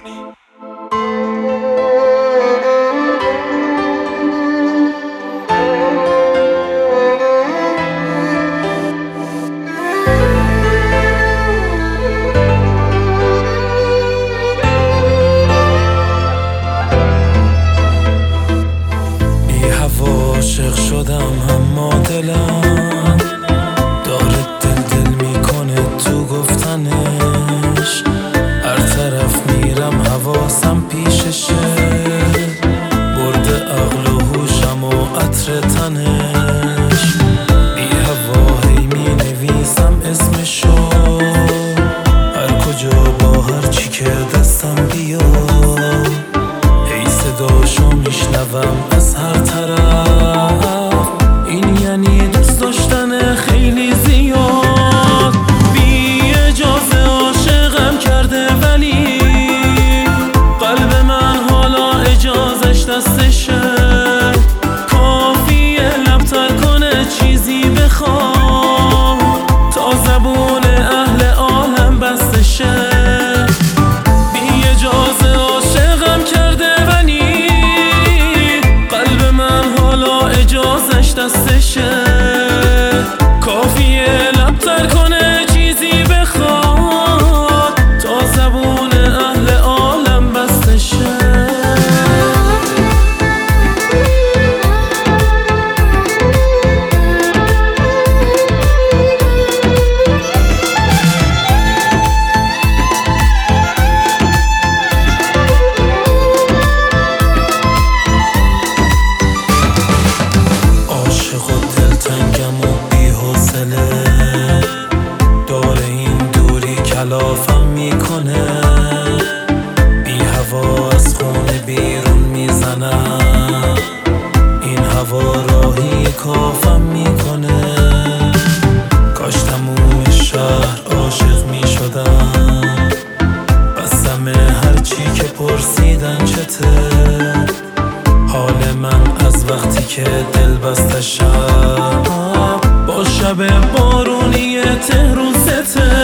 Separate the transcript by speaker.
Speaker 1: عاشق شدم اما دلم داره دل میکنه تو گفتنش، هر طرف میرم حواسم پیششه، برده عقل و هوشم و عطر تنش، بی هوایی می نویسم اسمشو هر کجا با هر چی که دستم بیاد، هی صداشو میشنوم از هر طرف، این یعنی دوست داشتن خیلی زیاد، بی اجازه عاشقم کرده ولی قلب من حالا اجازش دستشه، کافیه لبتر کنه چیزی بخواد تا زبون اهل عالم بستشه، بی اجازه عاشقم کرده ولی قلب من حالا اجازش دستشه، کافیه لبتر کنه چیزی بخواد تا زبون اهل عالم بستشه. داره این دوری کلافم میکنه، بی هوا از خونه بیرون میزنم، این هوا راهی کافم میکنه، کاش تموم شهر عاشق میشدم، بستم هرچی که پرسیدن چته، حال من از وقتی که دل بستشم با شب بارونی تهرون سته.